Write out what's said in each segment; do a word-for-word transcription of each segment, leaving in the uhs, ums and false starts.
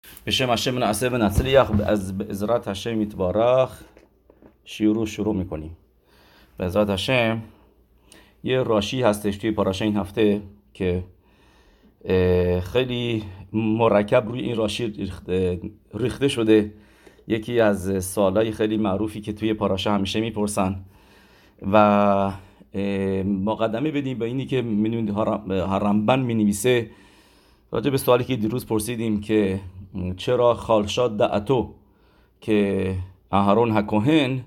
בשם השם נעשה ונצליח. אז בעזרת השם יתברך שיעור شروع میکنیم. בעזרת השם یه راشی هستش توی پاراشه این هفته که خیلی مرکب روی این راشی ریخته شده. یکی از سوالای خیلی معروفی که توی پاراشه همیشه میپرسن و مقدمه بدیم به اینی که می‌دونید رمبن مینویسه راجع به سوالی که دیروز پرسیدیم که چرا خالشاد دعتو که اهرون هکوهن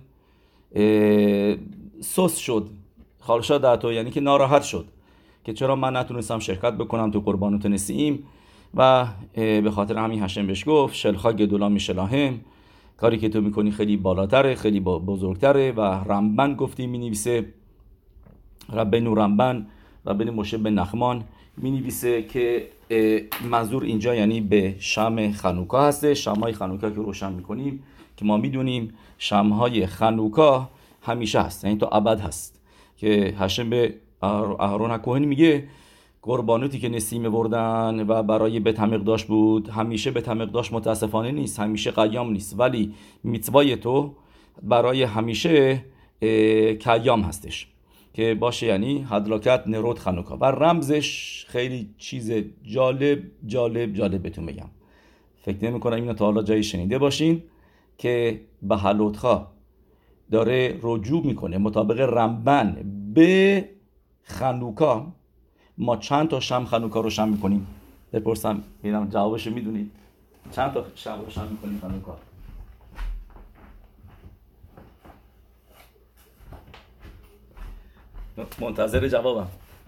سوس شد. خالشاد دعتو یعنی که ناراحت شد که چرا من نتونستم شرکت بکنم تو قربانوت نسیم و به خاطر همین هشم بهش گفت شلخا گدولا میشلاهم، کاری که تو میکنی خیلی بالاتره، خیلی بزرگتره. و رمبن گفتیم مینویسه، ربینو رمبن ربین موشه بن نخمان مینویسه که منظور اینجا یعنی به شم خانوکا هسته، شمهای خانوکا که روشن میکنیم که ما میدونیم شمهای خانوکا همیشه هست، یعنی تا ابد هست. که هشم به اهرون هکوهن میگه قربانوتی که نسیم بردن و برای بیت مقداش بود، همیشه بیت مقداش متاسفانه نیست، همیشه قیام نیست، ولی میتوای تو برای همیشه قیام هستش که باشه، یعنی هدلاکت نرود خانوکا. و رمزش خیلی چیز جالب جالب جالب بهتون بگم، فکر نمی کنم اینو تا حالا جایی شنیده باشین که به حلوتخا داره رجوع میکنه مطابق رمبن به خانوکا. ما چند تا شم خانوکا رو شم میکنیم؟ بپرسم ببینم جوابشو میدونید. چند تا شم رو شم میکنیم خانوکا؟ منتظر جوابم.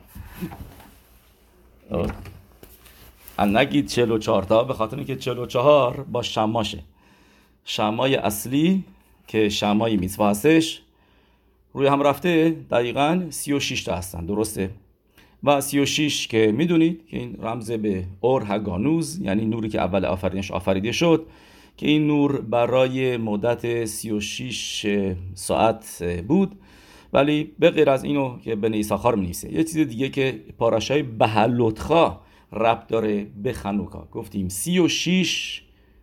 نگید چهل و چهار تا، به خاطر اینکه چهل و چهار با شماشه. شمای اصلی که شمای میتوا هستش روی هم رفته دقیقاً سی و شش تا هستن، درسته؟ و سی و شش که میدونید که این رمز به اور هگانوز، یعنی نوری که اول آفرینش آفریده شد، که این نور برای مدت سی و شش ساعت بود. ولی به غیر از اینو که بنی یساخار می‌نویسه، یه چیز دیگه که پاراشای بهلوتخا ربط داره به خانوکا. گفتیم سی و شش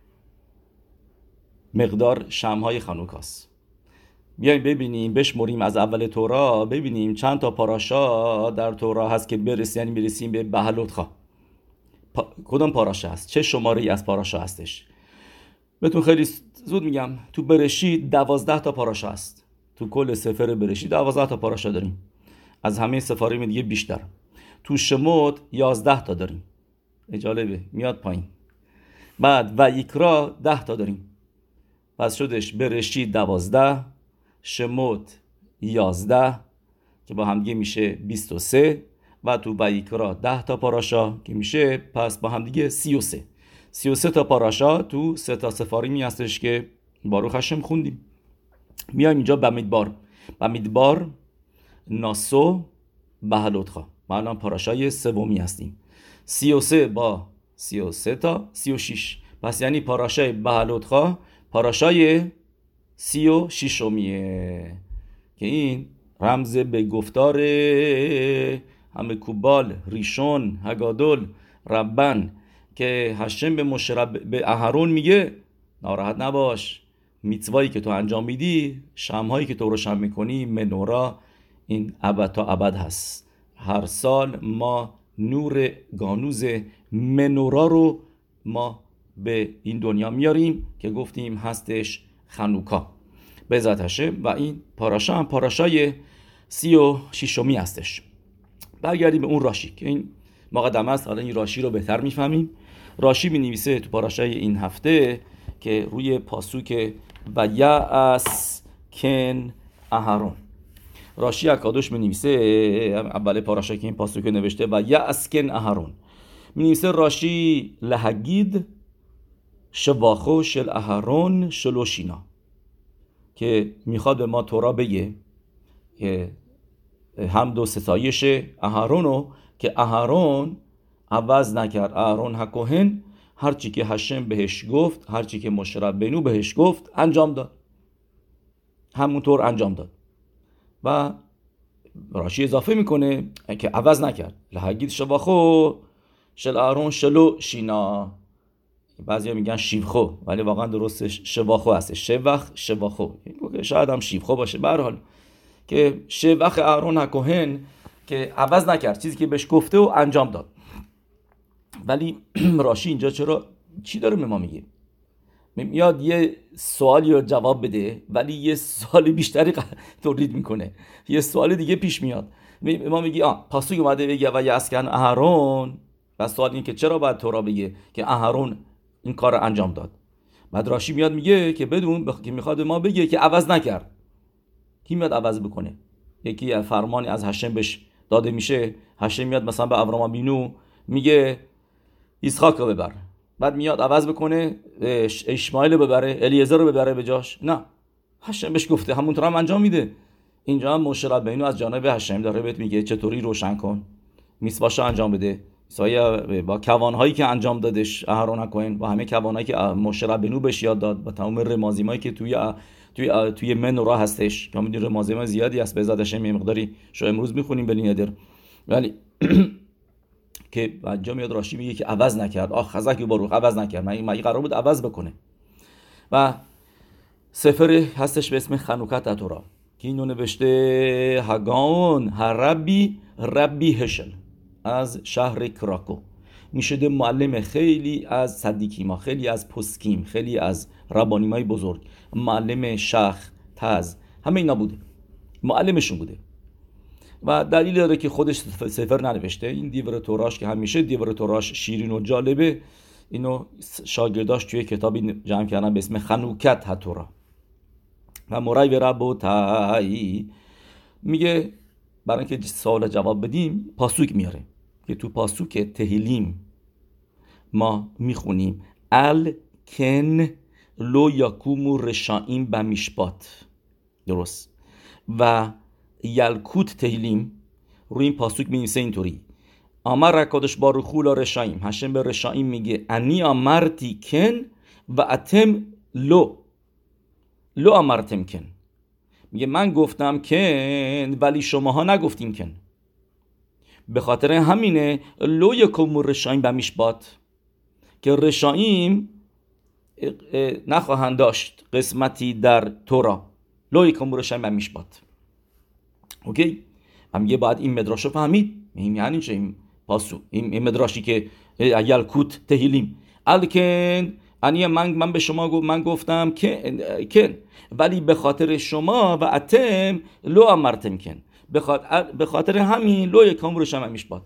مقدار شمهای خانوکاست. بیایم ببینیم، بشمریم از اول تورا، ببینیم چند تا پاراشا در تورا هست که برسیم، یعنی برسیم به بهلوتخا. پا... کدام پاراشا هست؟ چه شماره‌ای از پاراشا هستش؟ بهتون خیلی زود میگم، تو برشید دوازده تا پاراشا هست. تو کل سفر برشید دوازده تا پاراشا داریم، از همه سفاریم دیگه بیشتر. تو شموت یازده تا داریم، جالبه میاد پایین. بعد و یکرا ده تا داریم، پس شدش برشید دوازده، شموت یازده که با همدیگه میشه بیست و سه، و تو ویکرا ده تا پاراشا که میشه پس با همدیگه سی و سه. سی و سه تا پاراشا تو سه تا سفاریمی هستش که باروخ هشم خوندیم. میایم اینجا بمیدبار، بمیدبار ناسو بهلوتخا، ما الان پاراشای سومی هستیم. سی و سه با سی و سه تا سی و شش، پس یعنی پاراشای بهلوتخا پاراشای سی و شیشمیه که این رمز به گفتار همه کوبال ریشون هگادول ربن که هشم به مشرب به اهرون میگه ناراحت نباش، میتوایی که تو انجام میدی، شمهایی که تو روشن میکنی، منورا، این ابد تا ابد هست. هر سال ما نور گانوز منورا رو ما به این دنیا میاریم که گفتیم هستش خانوکا به ذات هشم. و این پاراشا هم پاراشای سی و شیشمی هستش. برگردیم به اون راشی که این مقدمه است، حالا این راشی رو بهتر میفهمیم. راشی می نویسه تو پاراشای این هفته که روی پاسوک و یعس کن اهرون، راشی اکادوش می نویسه اول پاراشا که این پاسوک نوشته و یعس کن اهرون، می نویسه راشی لهگید شواخو شل اهرون شلوشینا، که میخواد به ما تورا بگه که حمد و ستایش اهرونو که اهرون عوض نکرد. اهرون هکوهن هرچی که هشم بهش گفت، هرچی که موشه ربینو بهش گفت انجام داد، همونطور انجام داد. و راشی اضافه میکنه که عوض نکرد، لهگید شواخو شل اهرون شلو شینا، بعضیا میگن شیوخو ولی واقعا درستش شواخو هست. شوخ شواخو شاید هم شیوخو باشه. به هر حال که شوخ اهرون هکوهن که عوض نکرد، چیزی که بهش گفته و انجام داد. ولی راشی اینجا چرا چی داره به ما میگه؟ میاد یه سوالی رو جواب بده ولی یه سوال بیشتری تولید میکنه، یه سوال دیگه پیش میاد. ما میگی آه پاسوک اومده بگه و یسکن اهرون، و سوال این که چرا باید تورا بگه که اهرون این کار رو انجام داد. بعد راشی میاد میگه که بدون بخ... که میخواد ما بگه که عوض نکرد. کی میاد عوض بکنه؟ یکی فرمانی از هشم بهش داده میشه، هشم میاد مثلا به ابراهام بینو میگه اسحاق رو ببر، بعد میاد عوض بکنه اسماعیل رو ببره، الیعزر رو ببره به جاش. نه، هشم بهش گفته همونطور هم انجام میده. اینجا هم موشه ربیعی از جانب هشم داره بهت میگه چطوری روشن کن، میسواشو انجام بده. سایه با کوانهایی که انجام دادش اهرون هکوهن با همه کوانهایی که موشه ربیعی بهش یاد داد، با تمام رمازیمایی که توی توی توی منورا هستش، که میدونی رمازیمای زیادی هست، به ذات هشم یه مقداری شو امروز میخونیم بلین ادر، ولی که انجام میاد راشی میگه که عوض نکرد. آخ خزک و باروخ عوض نکرد، من این قرار بود عوض بکنه. و سفر هستش به اسم خنوکت اتورا که اینو نوشته هگاون هربی ربی هشل از شهر کراکو. میشده معلم خیلی از صدیکیما، خیلی از پسکیم، خیلی از ربانیمای بزرگ، معلم شخ تز، همه اینا بوده، معلمشون بوده. و دلیل داره که خودش سفر ننوشته. این دیور توراش که همیشه دیور توراش شیرین و جالبه، اینو شاگرداش توی کتابی جمع کردن به اسم خنوکت هتورا. و مرای و رب و تایی میگه برای اینکه سوال جواب بدیم پاسوک میاره که تو پاسوک تهیلیم ما میخونیم ال کن لو یاکومو رشائیم بمیشبات، درست؟ و یلکوت تهیلیم روی این پاسوک می‌نویسه اینطوری: آمر رکادش باروخو لا رشائیم، هشم به رشائیم میگه انی آمرتی کن و اتم لو لو آمرتم کن، میگه من گفتم کن ولی شماها نگفتیم کن. به خاطر همینه لو یکومو رشائیم بمیشبات، که رشائیم نخواهند داشت قسمتی در تورا. لو یکومو رشائیم بمیشبات. اوکی؟ هم میگه باید این مدراشو فهمید. این یعنی چه این پاسو؟ این مدراشی که یلکوت تهیلیم الکن انی من من به شما گفت من گفتم کن کن ولی به خاطر شما و اتم لو امرتم کن، به خاطر به خاطر همین لو یکم رو شما میشباد.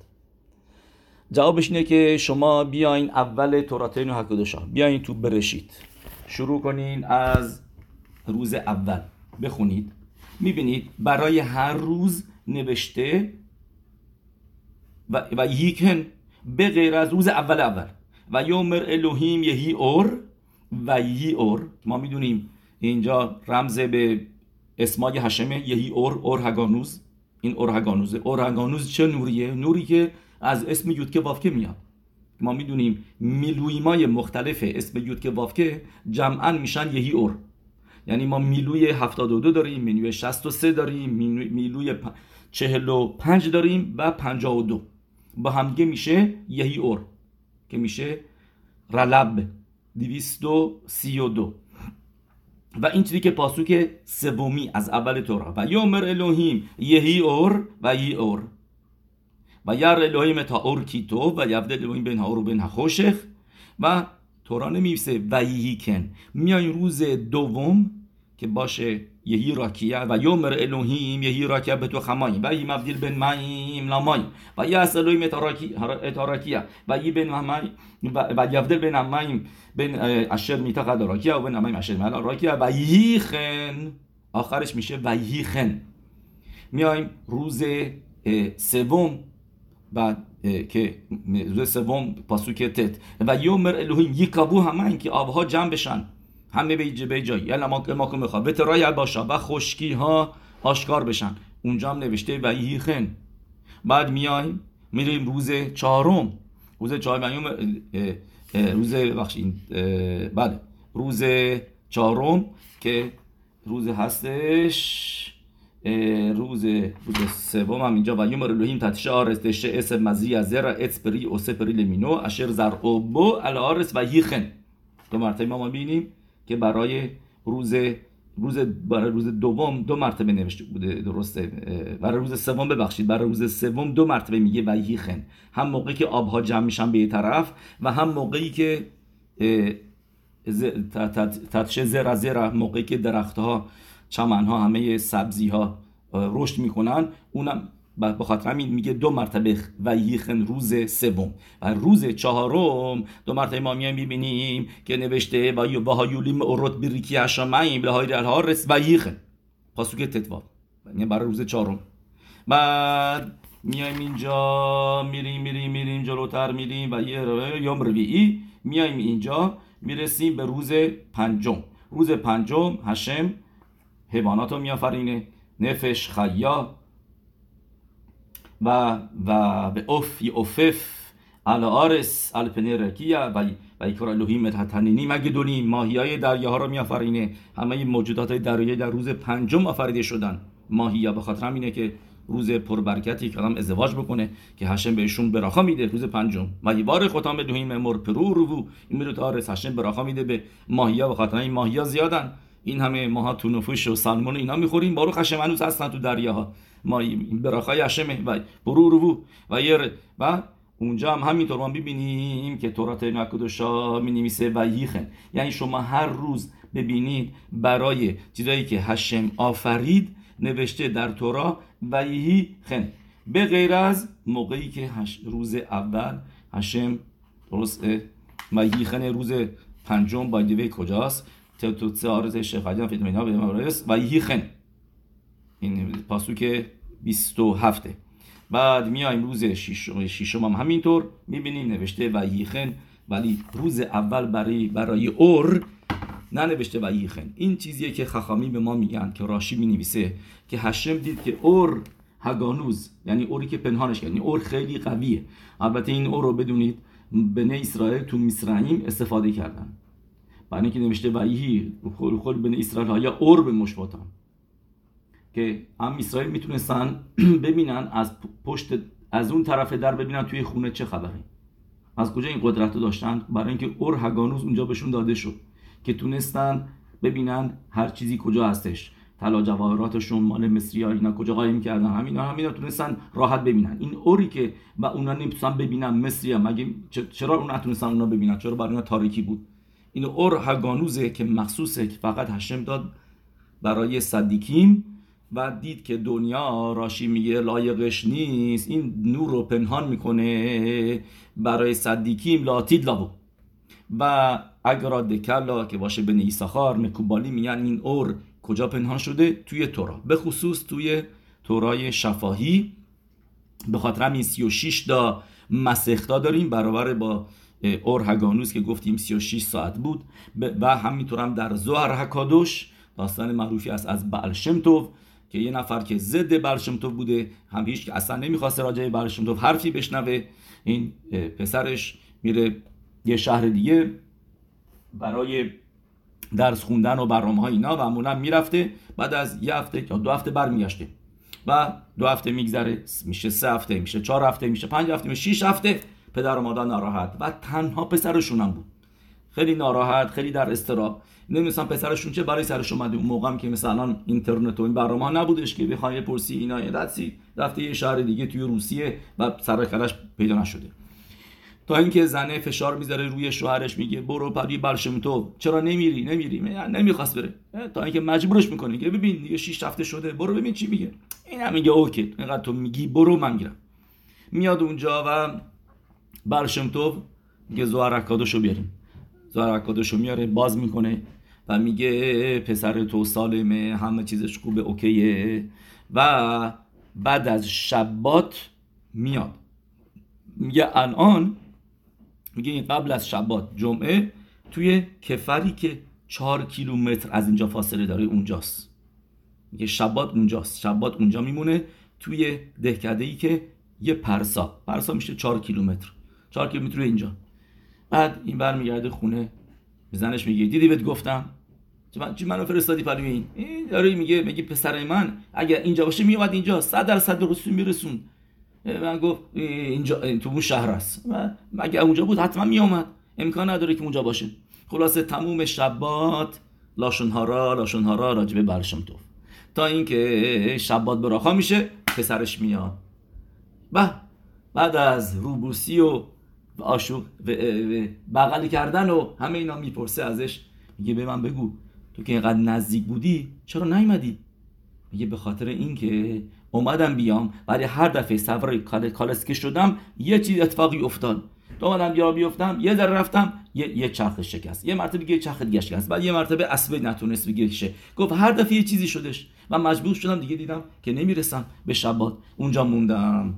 جوابش اینه که شما بیاین اول توراتین و حکودشا، بیاین تو برشید، شروع کنین از روز اول بخونید. میبینید برای هر روز نوشته و, و یکن به غیر از روز اول اول و یومر الوهیم یهی اور و یهی اور. ما میدونیم اینجا رمز به اسمای هشمه، یهی اور، اور هگانوز. این اور هگانوزه. اور هگانوز چه نوریه؟ نوری که از اسم یودکه وافکه میاد. ما میدونیم میلویمای مختلف اسم یودکه وافکه جمعاً میشن یهی اور. یعنی ما میلوی هفتاد و دو داریم، میلوی شصت و سه داریم، میلوی چهل و پنج داریم و پنجاه و دو، با همگه میشه یهی اور که میشه رلب دویست و سی و دو. و این چیزی که پاسوک سومی از اول تورا و یومر الوهیم یهی اور و یهی اور و یر الوهیم تا اور کیتو و یفدل الوهیم بین هاور و بین خوشخ. و تورا نمیفسه و یهی کن، میای روز دوم که باشه یهی راکیه و یومر الوهیم یهی راکیه به تو خمایی و یی مبدیل بین مایم لامای و یه اصلویم اتاراکیه و یی بین مایم و یفدل بین مایم بین اشر میتا قد راکیه و بین مایم اشر میتا راکیه و یهی خن. آخرش میشه و یهی خن. میایم روز سوم بعد که روز سوم پاسوک تت و یومر الوهیم یکابو همه این که آبها جمع بشن همه به جای جایی یعنی ما که ما که میخواد به ترای باشه و خشکی ها آشکار بشن. اونجا هم نوشته و یهی خن. بعد میایم میریم روز چهارم، روز چهارم روز بخشین بله روز چهارم که روز هستش روز روز سوم هم اینجا و یومر الوهیم تتشار استش اسم مزی از زرا اتس پری اوس پری لمینو اشر زر اوبو الارس و یهی خن. دو مرتبه ما میبینیم که برای روز روز برای روز دوم دو مرتبه نوشته بوده، درسته؟ برای روز سوم ببخشید برای روز سوم دو مرتبه میگه ویهیخن، هم موقعی که آبها جمع میشن به یه طرف و هم موقعی که تتشه زر زر، موقعی که درختها، چمنها، همه سبزی ها رشد میکنن، اونم به خاطر همین میگه دو مرتبه ویهیخن روز سوم. و روز چهارم دو مرتبه ما میایم میبینیم که نوشته و یوبهایولیم اورot بریکی هشامیم لهای الهارس ویهیخن، پاسوک تتوا، یعنی برای روز چهارم. بعد میایم اینجا میریم میریم میریم جلوتر میریم و یه یوم ربیعی میایم اینجا میرسیم به روز پنجم. روز پنجم هشم حیواناتو میآفرینه، نفش، خیا و و به اف یوفف علی آرس الپنی رکیه و و ایکار الوهی متحتنینی مگدونیم، ماهیای دریاها رو میآفرینه. همه موجودات دریایی در روز پنجم آفریده شدن. ماهیا به خاطر همینه که روز پربرکتی که آدم ازدواج بکنه که هشم بهشون براخا میده روز پنجم. و یوار ختام دوهیم مر پرو رو این میره تا آرس هشم براخا میده به ماهیا، به خاطر این ماهیا زیادن. این همه ماها تونفوش و سالمون اینا میخوریم، بارو خشم هنوز هستن تو دریاها. ما این براخای هشمه و برو رو و یر و اونجا هم همینطور ما ببینیم که تورات نکدوشا می نویسه و ییخن، یعنی شما هر روز ببینید برای چیزایی که هشم آفرید نوشته در تورا و ییخن، به غیر از موقعی که روز اول هشم درسته و ییخن روز پنجم با دیوی کجاست؟ تو عارض شفاعی هم فیدمینا به مبارس و ییخن، این پاسوک بیست و هفت. بعد میایم روز ششم ششم هم همینطور میبینیم نوشته و ییخن، ولی روز اول برای برای اور ننوشته و ییخن. این چیزیه که خخامی به ما میگن که راشی مینویسه که هشم دید که اور هگانوز، یعنی اوری که پنهانش کرد، یعنی اور خیلی قویه. البته این اور رو بدونید بنی اسرائیل تو مصرعیم استفاده کردن، برای اینکه نوشته و یهی خل بنی اسرائیل ها یا اور به مشباتان، که هم اسرائیل میتونستن ببینن از پشت از اون طرف در ببینن توی خونه چه خبره. از کجا این قدرت رو داشتن؟ برای اینکه اور هگانوز اونجا بهشون داده شد که تونستن ببینن هر چیزی کجا هستش، طلا جواهراتشون مال مصری‌ها اینا کجا قایم کردن، همینا همینا تونستن راحت ببینن. این اوری که و اونا نمیتونن ببینن مصری‌ها، مگه چرا اونا نتونستن اونا ببینن؟ چرا برای اونا تاریکی بود؟ این اور هگانوزه که مخصوصه که فقط هشم داد برای صدیکیم و دید که دنیا راشی میگه لایقش نیست، این نور رو پنهان میکنه برای صدیکیم لاتید لابو. و اگر دکلا که باشه بنی ایساخار مکوبالی میگن این اور کجا پنهان شده؟ توی تورا، به خصوص توی تورای شفاهی. به خاطر همین سی و شش تا مسختا داریم برابر با اور هگانوز که گفتیم سی و شش ساعت بود. و همینطور هم در زوهر حکادوش داستان معروفی است از بعل شم توف که یه نفر که ضد بعل شم توف بوده، هم هیچ که اصلا نمیخواسته راجع به بعل شم توف حرفی بشنوه، این پسرش میره یه شهر دیگه برای درس خوندن و برنامه‌ها اینا و همونم میرفته، بعد از یه هفته یا دو هفته برمیگشته و دو هفته میگذره، میشه سه هفته، میشه چهار هفته، میشه پنج هفته، میشه شش هفته. پدر و مادر ناراحت و تنها پسرشون هم بود، خیلی ناراحت، خیلی در اضطراب، نمی‌دونستن پسرشون چه برای سرش اومده. اون موقع هم که مثلا اینترنت و این برنامه‌ها نبودش که بخوای پرسی اینا، دستی رفته یه شهر دیگه توی روسیه و سر کلش پیدا نشده، تا اینکه زنه فشار میذاره روی شوهرش، میگه برو پری برشم تو، چرا نمیری نمیری نمیخواست بره، تا اینکه مجبورش میکنه که ببین دیگه شش هفته شده، برو ببین چی میگه. این هم میگه اوکی، اینقدر تو میگی برو من میرم. میاد اونجا و برشم تو میگه زوهر اکادوشو بیاریم. زوهر اکادوشو میاره، باز میکنه و میگه پسر تو سالمه، همه چیزش خوبه، اوکیه. و بعد از شبات میاد میگه الان، میگه این قبل از شبات جمعه توی کفری که چهار کیلومتر از اینجا فاصله داره اونجاست. میگه شبات اونجاست، شبات اونجا میمونه توی دهکده‌ای که یه پرسا پرسا میشه چهار کیلومتر، چهار کیلومتر اینجا. بعد این برمیگرده خونه، به زنش میگه دیدی بهت گفتم چی منو فرستادی پلوی این؟ این داره میگه میگه پسر من اگر اینجا باشه میومد اینجا صد درصد رسون میرسون. من گفت اینجا تو اون شهر است و اگه اونجا بود حتما میومد، امکان نداره که اونجا باشه. خلاصه تموم شبات لاشونهارا لاشونهارا راجبه بعل شم تov تا اینکه شبات براخا میشه پسرش میاد و بعد از روبوسی و آشوق و بغلی کردن و همه اینا میپرسه ازش، میگه به من بگو تو که اینقدر نزدیک بودی چرا نیومدی؟ میگه به خاطر اینکه اومدم بیام ولی هر دفعه سوار کالسکه شدم یه چیز اتفاقی افتاد. تو اومدم بیا بیفتم یه ذره رفتم یه یه چرخ شکست، یه مرتبه دیگه چرخ دیگه شکست، بعد یه مرتبه اسبه نتونست بگیرشه. گفت هر دفعه یه چیزی شدش و مجبور شدم دیگه، دیدم که نمیرسم به شبات، اونجا موندم.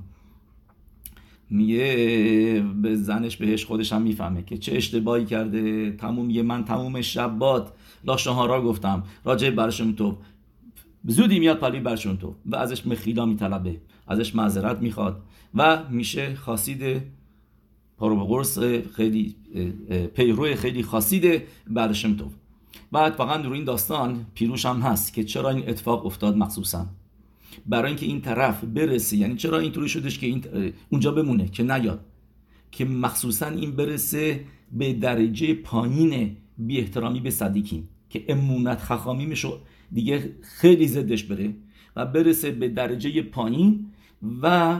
میگه به زنش بهش خودش هم میفهمه که چه اشتباهی کرده. تموم یه من تموم شبات لاشونهارا گفتم راجع بعل شم تov، زودی میاد پالی بعل شم تov و ازش مخیلا میطلبه، ازش معذرت میخواد و میشه خاصید پروبقرص، خیلی پیرو خیلی خاصید بعل شم تov. بعد فقط رو این داستان پیروش هم هست که چرا این اتفاق افتاد، مخصوصا برای اینکه این طرف برسه، یعنی چرا اینطوری شدش که این اونجا بمونه که نیاد، که مخصوصا این برسه به درجه پایین بی احترامی به صدیقین که امونت خخامی میشه دیگه خیلی زدش بره و برسه به درجه پایین و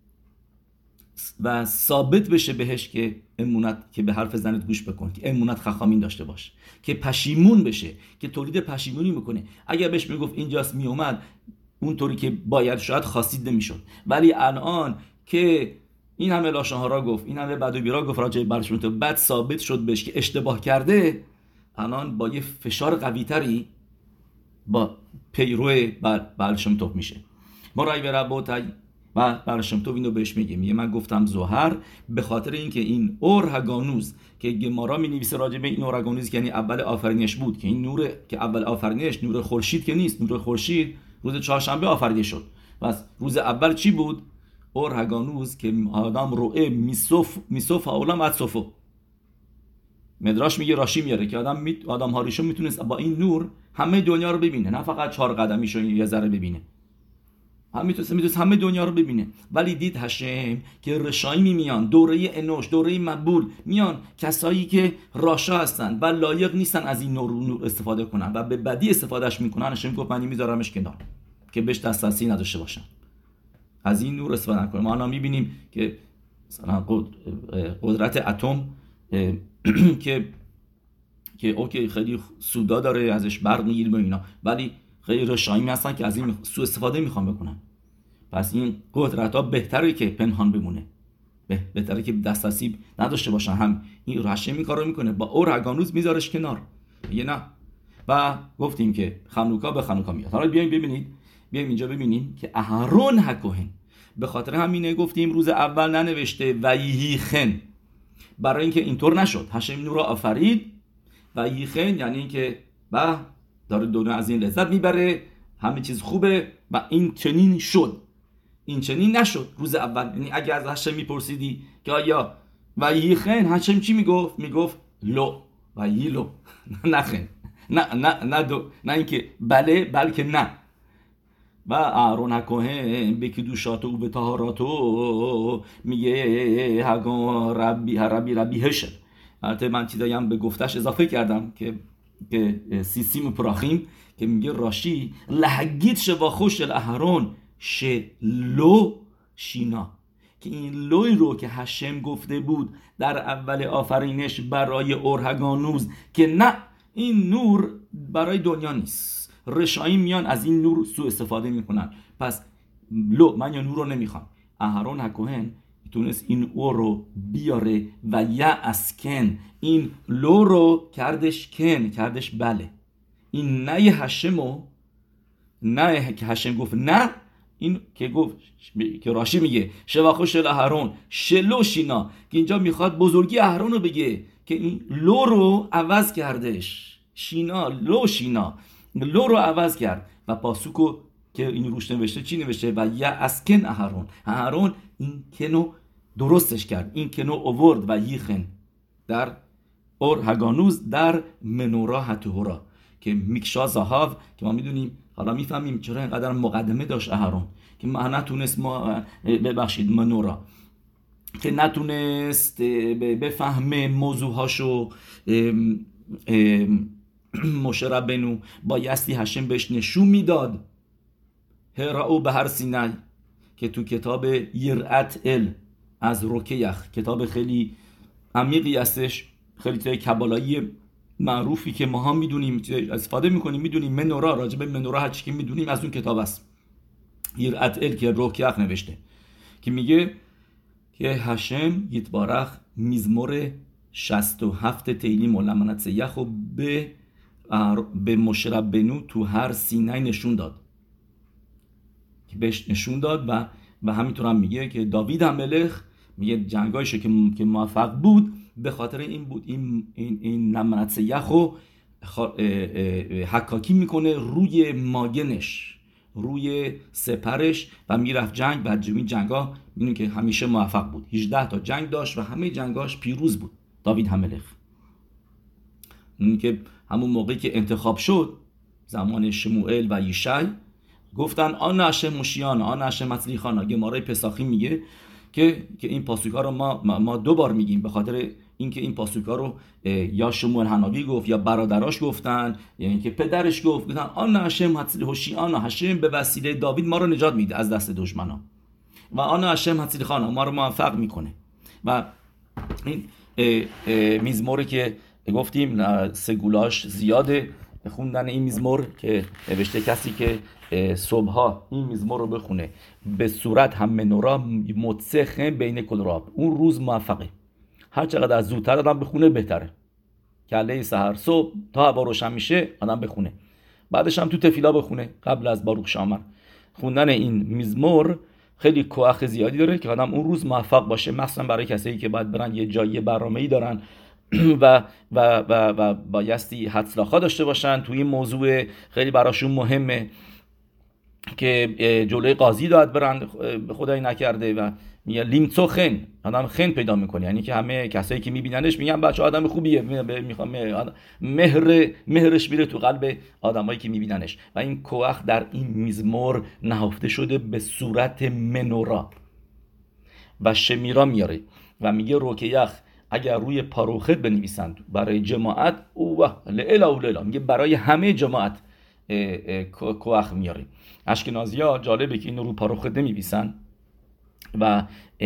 و ثابت بشه بهش که امونت، که به حرف زنت گوش بکن، که امونت خخامین داشته باش، که پشیمون بشه، که تولید پشیمونی میکنه. اگر بهش میگفت اینجاست میومد اونطوری که باید شاید خاصید نمیشد، ولی الان که این همه لاشونهارا گفت، این همه بد و بیرا گفت راجع بعل شم تov، بعد ثابت شد بهش که اشتباه کرده، الان با یه فشار قوی تری با پیرو بعل شم تov میشه. مرای به ربوتای و بعل شم تov اینو بهش میگه، میگه من گفتم زهر به خاطر اینکه این اور هگانوز که گمارا می نویسه راجع به این اور هگانوز که یعنی اول آفرینش بود، که این نور که اول آفرینش نور خورشید که نیست، نور خورشید روز چهارشنبه آفریده شد. پس روز اول چی بود؟ اور هگانوز که آدم روئه میسوف میسوف اولام ات صفو. مدراش میگه راشی میاره که آدم می... آدم هاریشون میتونست با این نور همه دنیا رو ببینه، نه فقط چهار قدمیشو یه ذره ببینه، هم میتونست میتونست همه دنیا رو ببینه. ولی دید هشم که رشایی میان دوره انوش، دوره مبول میان، کسایی که راشا هستن و لایق نیستن از این نور, نور استفاده کنن و به بدی استفادهش میکنن. هشم گفت من میذارمش کنار که بهش دسترسی نداشته باشن، از این نور استفاده نکنه. ما الان میبینیم که مثلا قدرت اتم که که اوکی خیلی سودا داره، ازش برق میگیریم و اینا، ولی خیلی رشایی هستن که از این سوء استفاده میخوان بکنن. پس این قدرت ها بهتره که پنهان بمونه، بهتره که دسترسی نداشته باشن. هم این رشه این کارو میکنه، با اور هگانوز میذارش کنار، میگه نه. و گفتیم که خنوکا به خنوکا میاد. حالا بیایم ببینید، بیایم اینجا ببینیم که اهرون هکوهن به خاطر همینه گفتیم روز اول ننوشته و ییخن، برای اینکه اینطور نشد. هشم نور آفرید و ییخن یعنی اینکه با داره دنیا از این لذت میبره، همه چیز خوبه و این چنین شد. این چنین نشد روز اول. یعنی اگه از هشم میپرسیدی که آیا و ییخن، هشم چی میگفت؟ میگفت لو و ییلو، نخن، نه نه نه دو، نه اینکه بله بلکه نه. و اهرون هکوهن به کدوشات او به طهاراتو میگه هگان ربی ربی ربی هشر. البته من چیزایی هم به گفتش اضافه کردم که که سیسیم پراخیم که میگه راشی لحگید شوا خوش الاهرون شلو شینا، که این لوی رو که هشم گفته بود در اول آفرینش برای اور هگانوز که نه این نور برای دنیا نیست، رشایی میان از این نور سوء استفاده میکنن. پس لو من یا نور رو نمیخوام. اهرون هکوهن تونست این او رو بیاره و یا اسکن این لو رو کردش کن، کردش بله. این نه هشمو، نه که هشم گفت نه، این که گفت که راشی میگه شواخوش اهرون شلو شینا، که اینجا میخواد بزرگی اهرون رو بگه که این لو رو عوض کردش، شینا لو شینا لو رو عوض کرد. و پاسوکو که این روش نوشته چی نوشته؟ و یا اسکن اهرون، اهرون این کنو درستش کرد، این کنو اوورد و ییخن در اور هگانوز در منورا هتهورا که میکشا زهاو، که ما میدونیم حالا میفهمیم چرا اینقدر مقدمه داشت اهرون، که ما نتونست ما ببخشید منورا که نتونست بفهمه موضوعهاشو موشه ربنو بایستی هشم بهش نشون میداد هرعو به هر سینای که تو کتاب یرعت ال از روکیخ، کتاب خیلی عمیقی هستش، خیلی چیزای کبالایی معروفی که ما هم میدونیم استفاده میکنیم، میدونیم منورا، راجب منورا هر چی که میدونیم از اون کتاب است یرعت ال که روکیخ نوشته که میگه که هشم یتبارخ مزمور شصت و هفت تیلیم و لمنت سیخ و به به موشه ربنو تو هر سینای نشون داد که بهش نشون داد و و همینطور هم میگه که داوید هم ملخ میگه جنگایش که که موفق بود به خاطر این بود این این این لمنت سیخو حکاکی میکنه روی ماگنش، روی سپرش و میرفت جنگ. بعد جمی جنگا میدونی که همیشه موفق بود، هجده تا جنگ داشت و همه جنگاش پیروز بود داوید هم ملخ. این که همون موقعی که انتخاب شد زمان شموئل و یشی گفتن آن هشم موشیان آن هشم مصلیخانا. گمارای پساخی میگه که که این پاسوکا رو ما ما دو بار میگیم به خاطر اینکه این پاسوکا رو یا شموئل حناوی گفت یا برادراش گفتن، یعنی که پدرش گفت گفتن آن هشم مصلیحوشیان هشم به وسیله داوید ما رو نجات میده از دست دشمنا و آن هشم مصلیخانا ما رو موفق میکنه. و این مزموری که گفتیم سگولاش زیاده خوندن این مزمور که نوشته کسی که صبحها این مزمور رو بخونه به صورت هم منورا متسخه بین کلراب اون روز موفقه. هر چقدر از زودتر آدم بخونه بهتره. کله سحر صبح تا هوا روشن میشه آدم بخونه، بعدش هم تو تفیلا بخونه قبل از باروخ شامر. خوندن این مزمور خیلی کوخ زیادی داره که آدم اون روز موفق باشه، مخصوصا برای کسایی که باید برن یه جایی برنامه‌ای دارن و و و و بایستی حدسلاخا داشته باشن تو این موضوع خیلی براشون مهمه که جلوی قاضی داد برن خدای نکرده و میگه لیمتو خن، آدم خن پیدا میکنه، یعنی که همه کسایی که میبیننش میگن بچه آدم خوبیه، میخوام مهر مهرش میره تو قلب آدمایی که میبیننش. و این کوخ در این مزمور نهفته شده به صورت منورا و شمیرا میاره و میگه روکیخ اگر روی پاروخت بنویسند برای جماعت او لئلا و لئلا، میگه برای همه جماعت کوخ میاره. اشکنازی‌ها جالبه که اینو رو پاروخت نمی‌نویسن و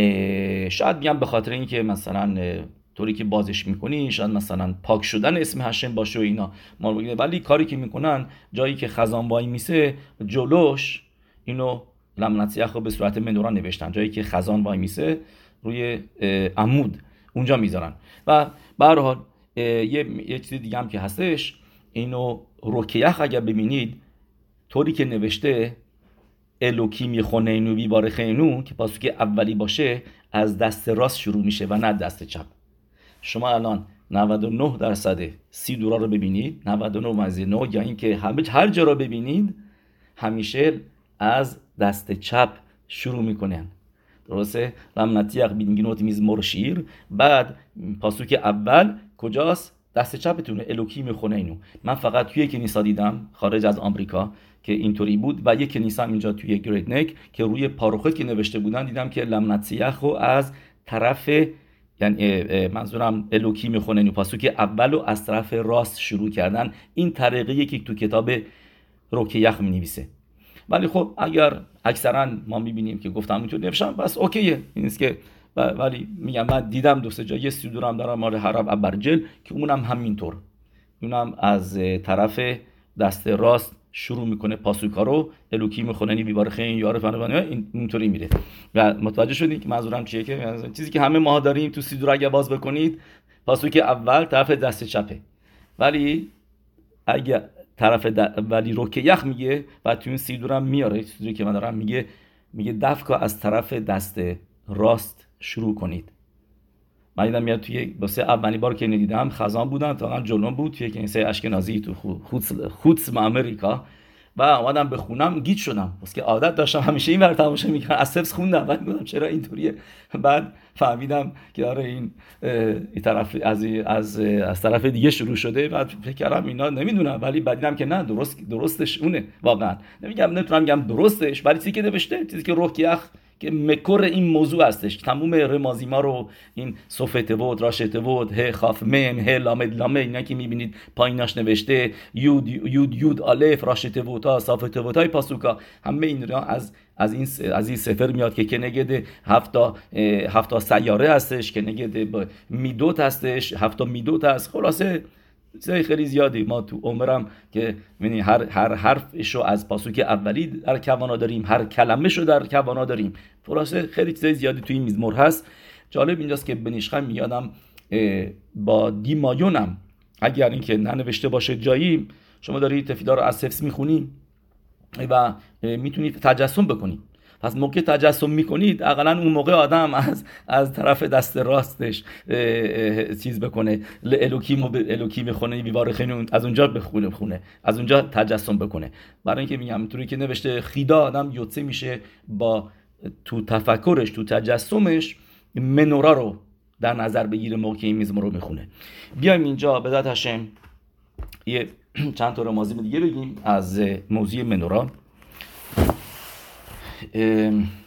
شاید میگم به خاطر اینکه مثلا طوری که بازش میکنی شاید مثلا پاک شدن اسم هشم باشه و اینا ما بگیم، ولی کاری که میکنن جایی که خزان وای میسه جلوش اینو لمنتیخو به صورت منورا نوشتن، جایی که خزان وای میسه روی عمود اونجا میذارن. و به هر حال یه یه چیز دیگه هم که هستش، اینو روکیخ اگر ببینید طوری که نوشته الوکی میخونه اینو بیباره خینو که پاسو که اولی باشه از دست راست شروع میشه و نه دست چپ. شما الان نود و نه درصد سی دورا رو ببینید، نود و نه ممیز نه، یا این که همه هر جا رو ببینید همیشه از دست چپ شروع میکنن. درسته؟ لمنتیخ بینگینوت مزمور شیر، بعد پاسو که اول کجاست؟ دست چپتونه الوکی میخونه اینو. من فقط توی کنیسا دیدم خارج از آمریکا که اینطوری بود و یک کنیسه اینجا توی گریت نک که روی پاروخت که نوشته بودن دیدم که لمنتیخو از طرف، یعنی منظورم الوکی میخونه اینو، پاسو که اولو از طرف راست شروع کردن. این طریقیه که تو کتاب روکیخ مینویسه. ولی خب اگر اکثرا ما میبینیم که گفتم اینطور نوشتم پس اوکیه، این است که ولی میگم من دیدم دو سه جا یه سی دورم دارم مال حرب ابرجل که اونم همینطور، اونم از طرف دست راست شروع میکنه پاسوکا رو الوکی میخونه نی بیبار خین یار فن اینطوری میره. و متوجه شدین که منظورم چیه؟ که چیزی که همه ما داریم تو سی دور اگه باز بکنید پاسوک اول طرف دست چپه، ولی اگه طرف د... ولی روکیخ میگه و تو این سی دورم میاره چیزی که من دارم میگه میگه دفکا از طرف دست راست شروع کنید. من دیدم میاد توی واسه اولین بار که ندیدم خزان بودم تا جلوم بود توی کنیسه اشکنازی تو خودس خودس آمریکا و اومدم بخونم گیج شدم واسه که عادت داشتم همیشه این ور تماشا میکردم از حفظ خوندم بعد گفتم چرا اینطوریه، بعد فهمیدم که آره این این طرف از از از طرف دیگه شروع شده. بعد فکر کردم اینا نمیدونم، ولی بعد دیدم که نه درست درستش اونه واقعا. نمیگم نمیتونم بگم درستش، ولی چیزی که نوشته چیزی که روکیخ که مکر این موضوع هستش. تموم رمازی ما رو این صفته بود، راشته بود، ه خاف مم، ه لامد لامه، اینا که میبینید پاییناش نوشته یود یود یود الف، راشته بود ها، صافته بود های پاسوکا، همه این را از از این از این سفر میاد که کنگد هفتا هفتا سیاره هستش، کنگد میدوت هستش، هفتا میدوت هست. خلاصه چیزای خیلی زیادی ما تو عمرم که یعنی هر هر حرفشو از پاسوک اولی در کوانا داریم، هر کلمه‌شو در کوانا داریم. خلاصه خیلی چیزای زیادی تو این مزمور هست. جالب اینجاست که بنیشخم میادم با دیمایونم اگر اینکه ننوشته باشه جایی، شما دارید تفیدا رو از حفظ میخونی و میتونید تجسم بکنید. پس موقع تجسم میکنید اقلا اون موقع آدم از از طرف دست راستش چیز بکنه، الوکیم و الوکی میخونه بیوار خیلی از اونجا بخونه بخونه از اونجا تجسم بکنه. برای اینکه میگم اینطوری که نوشته خیدا آدم یوتسه میشه با تو تفکرش، تو تجسمش منورا رو در نظر بگیره موقع این مزمور رو میخونه. بیایم اینجا به ذات هاشم یه چند تا رمازی دیگه بگیم از موضوع منورا.